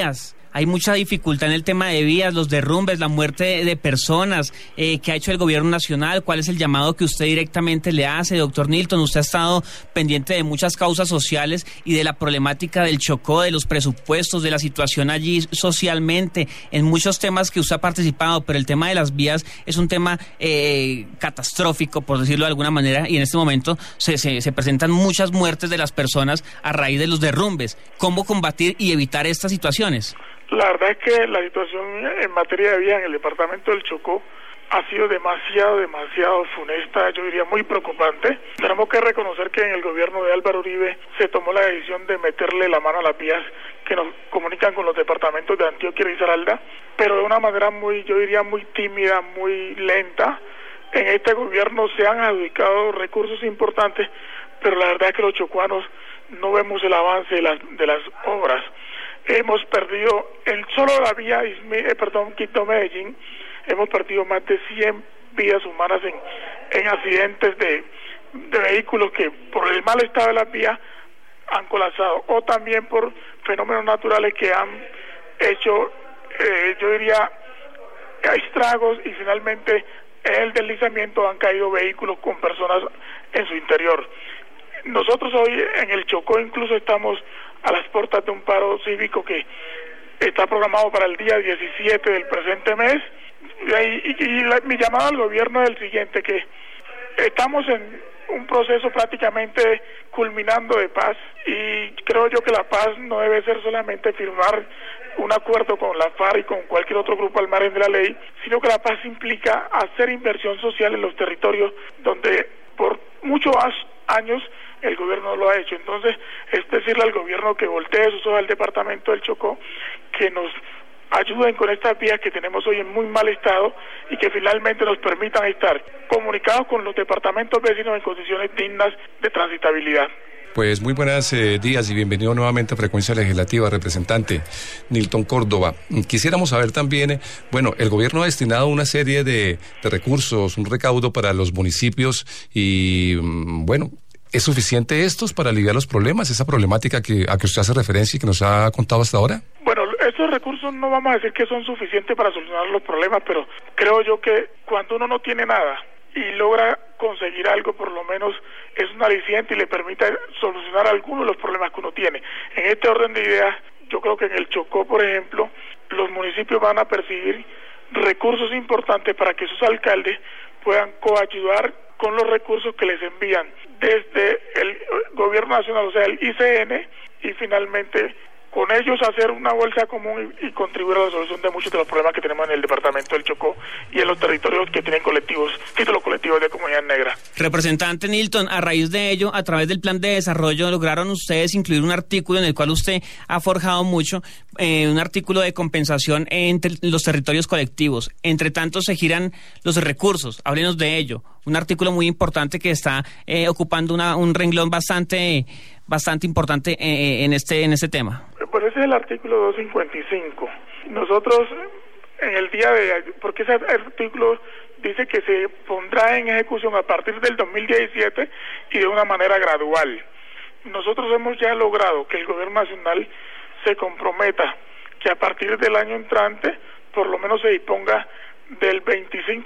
hay mucha dificultad en el tema de vías, los derrumbes, la muerte de personas. ¿Qué ha hecho el gobierno nacional? ¿Cuál es el llamado que usted directamente le hace, doctor Nilton? Usted ha estado pendiente de muchas causas sociales y de la problemática del Chocó, de los presupuestos, de la situación allí socialmente, en muchos temas que usted ha participado, pero el tema de las vías es un tema catastrófico, por decirlo de alguna manera, y en este momento se presentan muchas muertes de las personas a raíz de los derrumbes. ¿Cómo combatir y evitar estas situaciones? La verdad es que la situación en materia de vías en el departamento del Chocó ha sido demasiado funesta, yo diría muy preocupante. Tenemos que reconocer que en el gobierno de Álvaro Uribe se tomó la decisión de meterle la mano a las vías que nos comunican con los departamentos de Antioquia y Risaralda, pero de una manera muy tímida, muy lenta. En este gobierno se han adjudicado recursos importantes, pero la verdad es que los chocuanos no vemos el avance de las obras. Hemos perdido, solo la vía Quito-Medellín, hemos perdido más de 100 vidas humanas en accidentes de vehículos que por el mal estado de las vías han colapsado, o también por fenómenos naturales que han hecho, yo diría, estragos, y finalmente en el deslizamiento han caído vehículos con personas en su interior. Nosotros hoy en el Chocó incluso estamos a las puertas de un paro cívico que está programado para el día 17 del presente mes, mi llamado al gobierno es el siguiente, que estamos en un proceso prácticamente culminando de paz, y creo yo que la paz no debe ser solamente firmar un acuerdo con la FARC y con cualquier otro grupo al margen de la ley, sino que la paz implica hacer inversión social en los territorios donde por muchos años el gobierno lo ha hecho. Entonces, es decirle al gobierno que voltee sus ojos al departamento del Chocó, que nos ayuden con estas vías que tenemos hoy en muy mal estado y que finalmente nos permitan estar comunicados con los departamentos vecinos en condiciones dignas de transitabilidad. Pues muy buenos días y bienvenido nuevamente a Frecuencia Legislativa, representante Nilton Córdoba. Quisiéramos saber también, el gobierno ha destinado una serie de recursos, un recaudo para los municipios y, ¿es suficiente estos para aliviar los problemas, esa problemática a que usted hace referencia y que nos ha contado hasta ahora? Bueno, estos recursos no vamos a decir que son suficientes para solucionar los problemas, pero creo yo que cuando uno no tiene nada y logra conseguir algo, por lo menos es un aliciente y le permite solucionar algunos de los problemas que uno tiene. En este orden de ideas, yo creo que en el Chocó, por ejemplo, los municipios van a percibir recursos importantes para que sus alcaldes puedan coayudar con los recursos que les envían desde el gobierno nacional, o sea, el ICN, y finalmente con ellos hacer una bolsa común y contribuir a la solución de muchos de los problemas que tenemos en el departamento del Chocó y en los territorios que tienen títulos colectivos de comunidad negra. Representante Nilton, a raíz de ello, a través del plan de desarrollo, lograron ustedes incluir un artículo en el cual usted ha forjado mucho, un artículo de compensación entre los territorios colectivos. Entre tanto, se giran los recursos. Háblenos de ello. Un artículo muy importante que está ocupando un renglón bastante importante en este tema. Pues ese es el artículo 255. Nosotros, en el día de... porque ese artículo dice que se pondrá en ejecución a partir del 2017 y de una manera gradual. Nosotros hemos ya logrado que el gobierno nacional se comprometa que a partir del año entrante por lo menos se disponga del 25%,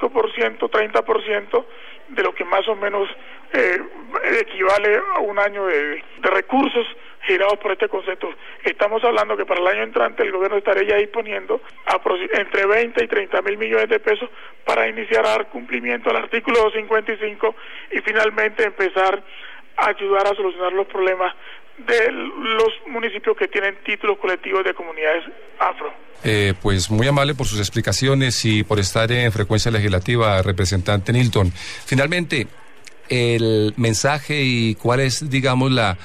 30% de lo que más o menos equivale a un año de recursos girados por este concepto. Estamos hablando que para el año entrante el gobierno estaría ya disponiendo entre 20 y 30 mil millones de pesos para iniciar a dar cumplimiento al artículo 255 y finalmente empezar a ayudar a solucionar los problemas de los municipios que tienen títulos colectivos de comunidades afro. Pues muy amable por sus explicaciones y por estar en Frecuencia Legislativa, representante Nilton. Finalmente, el mensaje y cuál es, digamos, la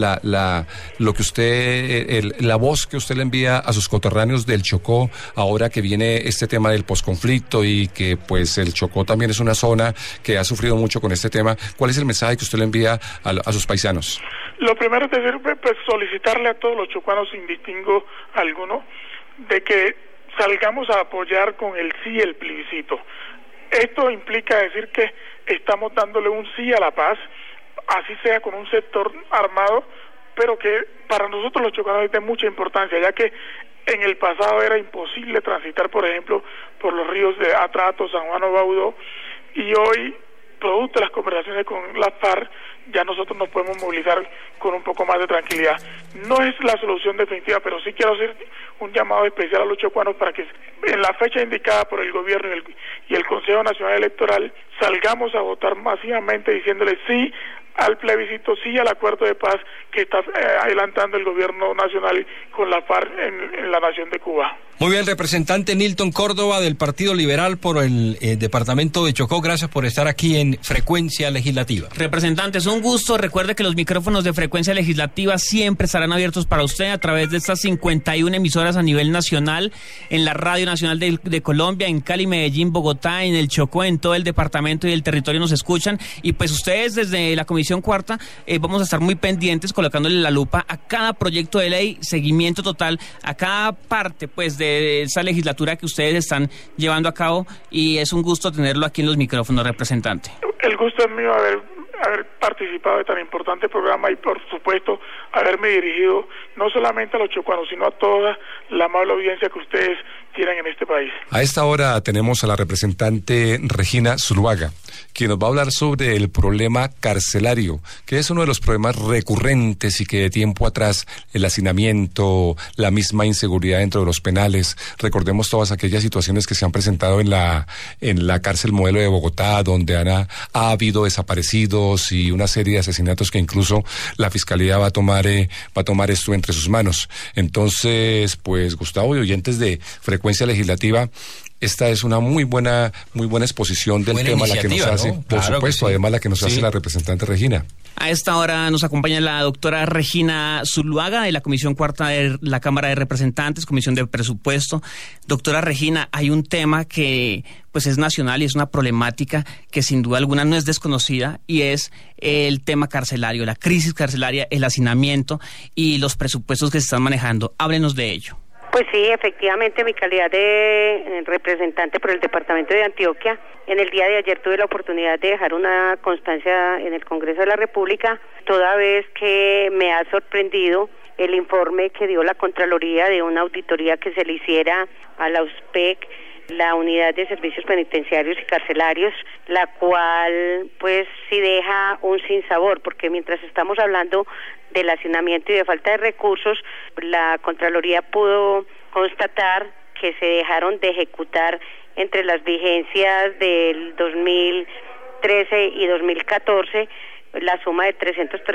voz que usted le envía a sus coterráneos del Chocó ahora que viene este tema del posconflicto y que pues el Chocó también es una zona que ha sufrido mucho con este tema. ¿Cuál es el mensaje que usted le envía a sus paisanos? Lo primero es decir, pues, solicitarle a todos los chocuanos sin distingo alguno de que salgamos a apoyar con el sí el plebiscito. Esto implica decir que estamos dándole un sí a la paz, así sea con un sector armado, pero que para nosotros los chocuanos es de mucha importancia, ya que En el pasado era imposible transitar, por ejemplo, por los ríos de Atrato, San Juan o Baudó, y hoy, producto de las conversaciones con la FARC, ya nosotros nos podemos movilizar con un poco más de tranquilidad. No es la solución definitiva, pero sí quiero hacer un llamado especial a los chocuanos para que en la fecha indicada por el gobierno y el Consejo Nacional Electoral salgamos a votar masivamente diciéndole sí al plebiscito, sí al acuerdo de paz que está adelantando el gobierno nacional con la FARC en la nación de Cuba. Muy bien, representante Nilton Córdoba del Partido Liberal por el departamento de Chocó, gracias por estar aquí en Frecuencia Legislativa. Representante, es un gusto. Recuerde que los micrófonos de Frecuencia Legislativa siempre estarán abiertos para usted a través de estas 51 emisoras a nivel nacional, en la Radio Nacional de Colombia, en Cali, Medellín, Bogotá, en el Chocó, en todo el departamento y el territorio nos escuchan. Y pues ustedes desde la Comisión Cuarta vamos a estar muy pendientes, colocándole la lupa a cada proyecto de ley, seguimiento total a cada parte pues de esa legislatura que ustedes están llevando a cabo, y es un gusto tenerlo aquí en los micrófonos, representante. El gusto es mío haber participado de tan importante programa y por supuesto haberme dirigido no solamente a los chocuanos sino a toda la amable audiencia que ustedes tienen en este país. A esta hora tenemos a la representante Regina Zuluaga, quien nos va a hablar sobre el problema carcelario, que es uno de los problemas recurrentes y que de tiempo atrás el hacinamiento, la misma inseguridad dentro de los penales, recordemos todas aquellas situaciones que se han presentado en la cárcel modelo de Bogotá, donde ha habido desaparecidos y una serie de asesinatos que incluso la Fiscalía va a tomar esto entre sus manos. Entonces, pues Gustavo y oyentes de Frecuencia Legislativa, esta es una muy buena exposición del tema, la que nos hace, ¿no? Por supuesto, además la que nos hace la representante Regina. A esta hora nos acompaña la doctora Regina Zuluaga de la Comisión Cuarta de la Cámara de Representantes, Comisión de Presupuesto. Doctora Regina, hay un tema que pues es nacional y es una problemática que sin duda alguna no es desconocida, y es el tema carcelario, la crisis carcelaria, el hacinamiento y los presupuestos que se están manejando. Háblenos de ello. Pues sí, efectivamente, mi calidad de representante por el departamento de Antioquia, en el día de ayer tuve la oportunidad de dejar una constancia en el Congreso de la República, toda vez que me ha sorprendido el informe que dio la Contraloría de una auditoría que se le hiciera a la USPEC, la Unidad de Servicios Penitenciarios y Carcelarios, la cual pues sí deja un sinsabor, porque mientras estamos hablando del hacinamiento y de falta de recursos, la Contraloría pudo constatar que se dejaron de ejecutar entre las vigencias del 2013 y 2014 la suma de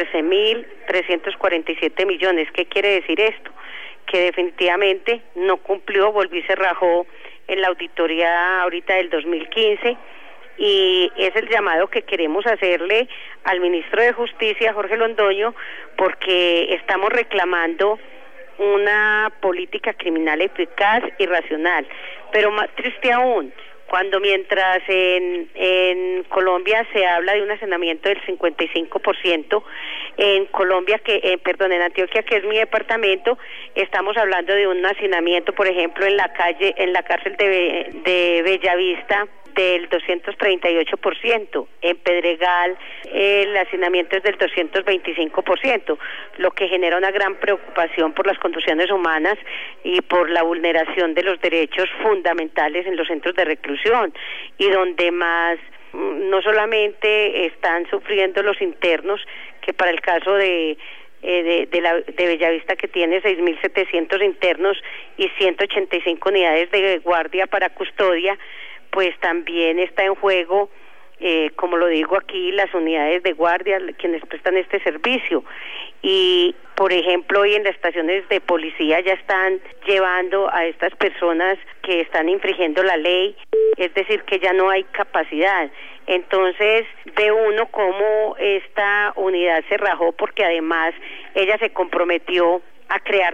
313.347 millones. ¿Qué quiere decir esto? Que definitivamente no cumplió, volvió y se rajó en la auditoría ahorita del 2015, y es el llamado que queremos hacerle al ministro de Justicia, Jorge Londoño, porque estamos reclamando una política criminal eficaz y racional, pero más triste aún, cuando mientras en Colombia se habla de un hacinamiento del 55%, en en Antioquia, que es mi departamento, estamos hablando de un hacinamiento, por ejemplo, en la cárcel de Bellavista, del 238%, en Pedregal el hacinamiento es del 225%, lo que genera una gran preocupación por las condiciones humanas y por la vulneración de los derechos fundamentales en los centros de reclusión, y donde más no solamente están sufriendo los internos, que para el caso de Bellavista, que tiene 6.700 internos y 185 unidades de guardia para custodia, pues también está en juego, como lo digo aquí, las unidades de guardia, quienes prestan este servicio. Y, por ejemplo, hoy en las estaciones de policía ya están llevando a estas personas que están infringiendo la ley, es decir, que ya no hay capacidad. Entonces ve uno cómo esta unidad se rajó, porque además ella se comprometió a crear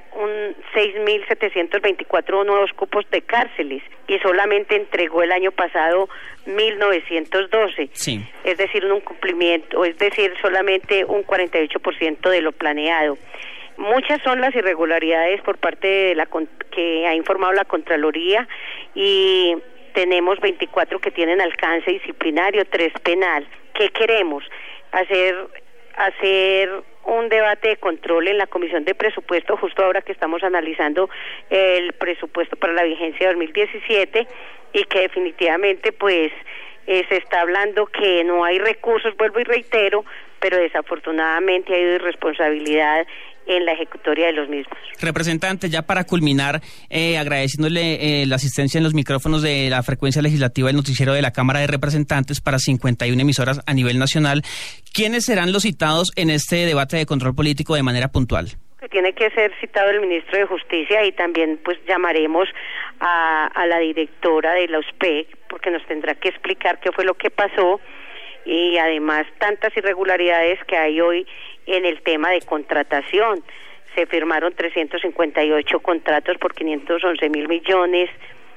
6.724 nuevos cupos de cárceles y solamente entregó el año pasado 1.912. Sí. Es decir, un cumplimiento, es decir, solamente un 48% de lo planeado. Muchas son las irregularidades por parte de que ha informado la Contraloría, y tenemos 24 que tienen alcance disciplinario, 3 penal. ¿Qué queremos? Hacer un debate de control en la Comisión de Presupuesto, justo ahora que estamos analizando el presupuesto para la vigencia de 2017, y que definitivamente pues se está hablando que no hay recursos, vuelvo y reitero, pero desafortunadamente hay irresponsabilidad en la ejecutoria de los mismos. Representante, ya para culminar, agradeciéndole la asistencia en los micrófonos de la frecuencia legislativa del noticiero de la Cámara de Representantes para 51 emisoras a nivel nacional, ¿quiénes serán los citados en este debate de control político de manera puntual? Que tiene que ser citado el ministro de Justicia, y también pues llamaremos a la directora de la USPEC, porque nos tendrá que explicar qué fue lo que pasó, y además tantas irregularidades que hay hoy en el tema de contratación. Se firmaron 358 contratos por 511 mil millones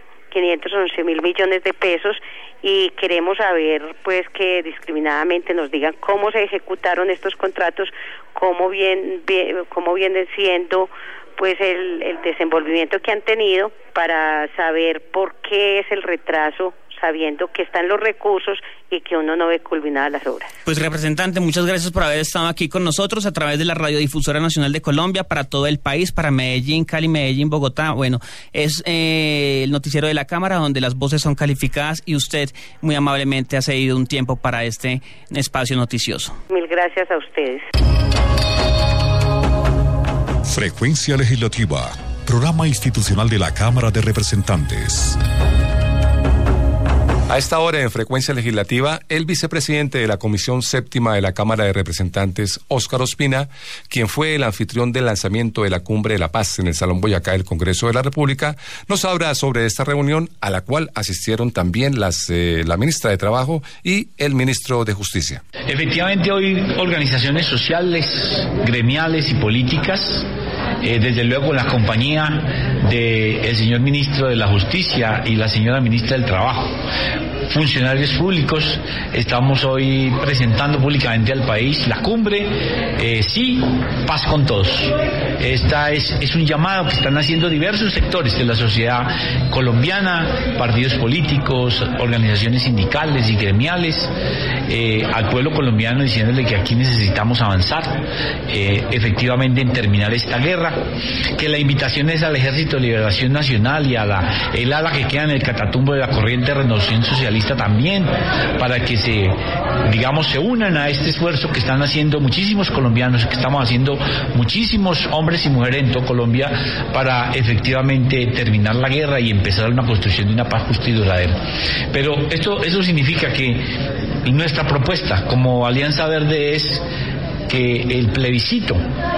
de pesos, y queremos saber pues que discriminadamente nos digan cómo se ejecutaron estos contratos, cómo vienen siendo pues el desenvolvimiento que han tenido, para saber por qué es el retraso, sabiendo que están los recursos y que uno no ve culminadas las obras. Pues, representante, muchas gracias por haber estado aquí con nosotros a través de la Radiodifusora Nacional de Colombia, para todo el país, para Medellín, Cali, Medellín, Bogotá. Bueno, es el noticiero de la Cámara donde las voces son calificadas, y usted muy amablemente ha cedido un tiempo para este espacio noticioso. Mil gracias a ustedes. Frecuencia Legislativa, programa institucional de la Cámara de Representantes. A esta hora en Frecuencia Legislativa, el vicepresidente de la Comisión Séptima de la Cámara de Representantes, Óscar Ospina, quien fue el anfitrión del lanzamiento de la Cumbre de la Paz en el Salón Boyacá del Congreso de la República, nos habla sobre esta reunión a la cual asistieron también la ministra de Trabajo y el ministro de Justicia. Efectivamente, hoy organizaciones sociales, gremiales y políticas, desde luego la compañía del señor ministro de la Justicia y la señora ministra del Trabajo, funcionarios públicos, estamos hoy presentando públicamente al país la cumbre, sí, paz con todos. Esta es un llamado que están haciendo diversos sectores de la sociedad colombiana, partidos políticos, organizaciones sindicales y gremiales, al pueblo colombiano, diciéndole que aquí necesitamos avanzar efectivamente en terminar esta guerra, que la invitación es al Ejército de Liberación Nacional y a el ala que queda en el Catatumbo de la Corriente de Renovación Socialista también, para que se unan a este esfuerzo que están haciendo muchísimos colombianos, que estamos haciendo muchísimos hombres y mujeres en toda Colombia, para efectivamente terminar la guerra y empezar una construcción de una paz justa y duradera. Pero eso significa que nuestra propuesta como Alianza Verde es que el plebiscito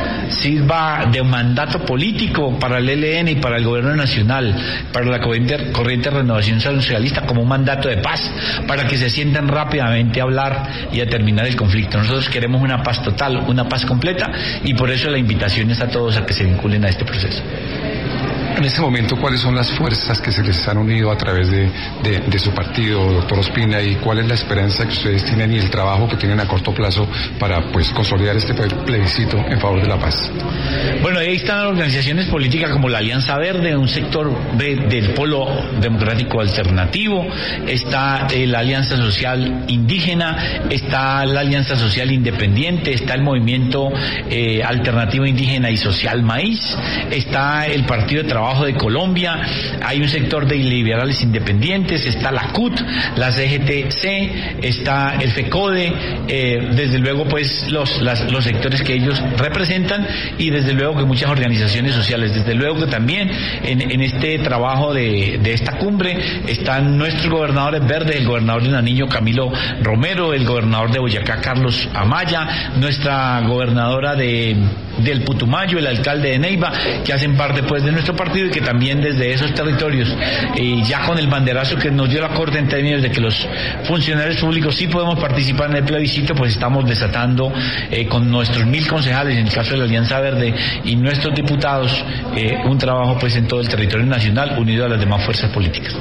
sirva de mandato político para el ELN y para el gobierno nacional, para la corriente de renovación socialista, como un mandato de paz, para que se sientan rápidamente a hablar y a terminar el conflicto. Nosotros queremos una paz total, una paz completa, y por eso la invitación es a todos a que se vinculen a este proceso. En este momento, ¿cuáles son las fuerzas que se les han unido a través de su partido, doctor Ospina, y cuál es la esperanza que ustedes tienen y el trabajo que tienen a corto plazo para consolidar este plebiscito en favor de la paz? Bueno, ahí están organizaciones políticas como la Alianza Verde, un sector del Polo Democrático Alternativo, está la Alianza Social Indígena, está la Alianza Social Independiente, está el Movimiento Alternativo Indígena y Social Maíz, está el Partido de Trabajo de Colombia, hay un sector de liberales independientes, está la CUT, la CGTC, está el FECODE, desde luego pues los sectores que ellos representan, y desde luego que muchas organizaciones sociales. Desde luego que también en este trabajo de esta cumbre están nuestros gobernadores verdes, el gobernador de Nariño, Camilo Romero, el gobernador de Boyacá, Carlos Amaya, nuestra gobernadora del Putumayo, el alcalde de Neiva, que hacen parte pues de nuestro partido, y que también desde esos territorios, ya con el banderazo que nos dio la Corte en términos de que los funcionarios públicos sí podemos participar en el plebiscito, pues estamos desatando con nuestros 1000 concejales, en el caso de la Alianza Verde, y nuestros diputados, un trabajo pues en todo el territorio nacional, unido a las demás fuerzas políticas.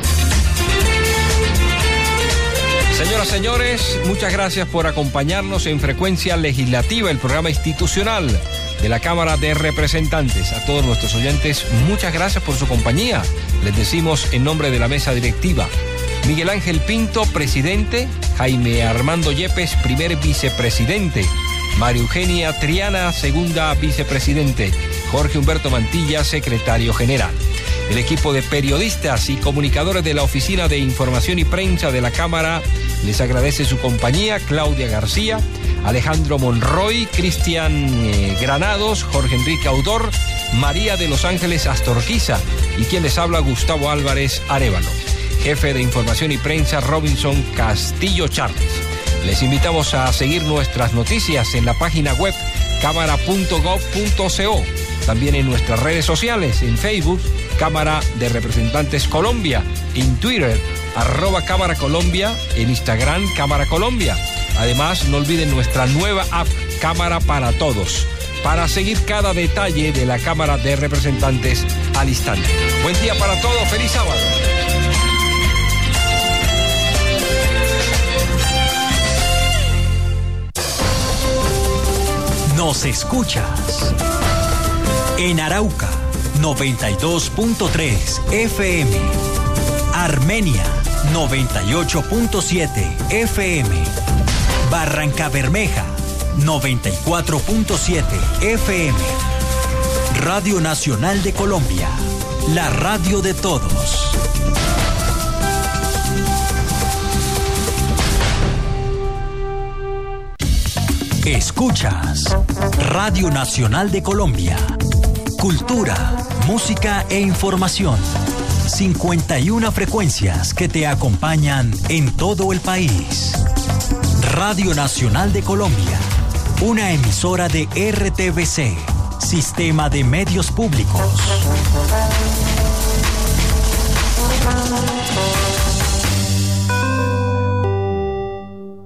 Señoras, señores, muchas gracias por acompañarnos en Frecuencia Legislativa, el programa institucional de la Cámara de Representantes. A todos nuestros oyentes, muchas gracias por su compañía. Les decimos en nombre de la mesa directiva: Miguel Ángel Pinto, presidente; Jaime Armando Yepes, primer vicepresidente; María Eugenia Triana, segunda vicepresidente. Jorge Humberto Mantilla, secretario general. El equipo de periodistas y comunicadores de la Oficina de Información y Prensa de la Cámara les agradece su compañía. Claudia García, Alejandro Monroy, Cristian Granados, Jorge Enrique Audor, María de los Ángeles Astorquiza y quien les habla, Gustavo Álvarez Arévalo. Jefe de Información y Prensa, Robinson Castillo Charles. Les invitamos a seguir nuestras noticias en la página web cámara.gov.co, también en nuestras redes sociales, en Facebook, Cámara de Representantes Colombia, en Twitter, @Cámara Colombia, en Instagram, Cámara Colombia. Además, no olviden nuestra nueva app, Cámara para Todos, para seguir cada detalle de la Cámara de Representantes al instante. Buen día para todos, feliz sábado. Nos escuchas en Arauca 92.3 FM, Armenia 98.7 FM, Barranca Bermeja 94.7 FM, Radio Nacional de Colombia, la radio de todos. Escuchas Radio Nacional de Colombia. Cultura, música e información. 51 frecuencias que te acompañan en todo el país. Radio Nacional de Colombia, una emisora de RTVC, Sistema de Medios Públicos.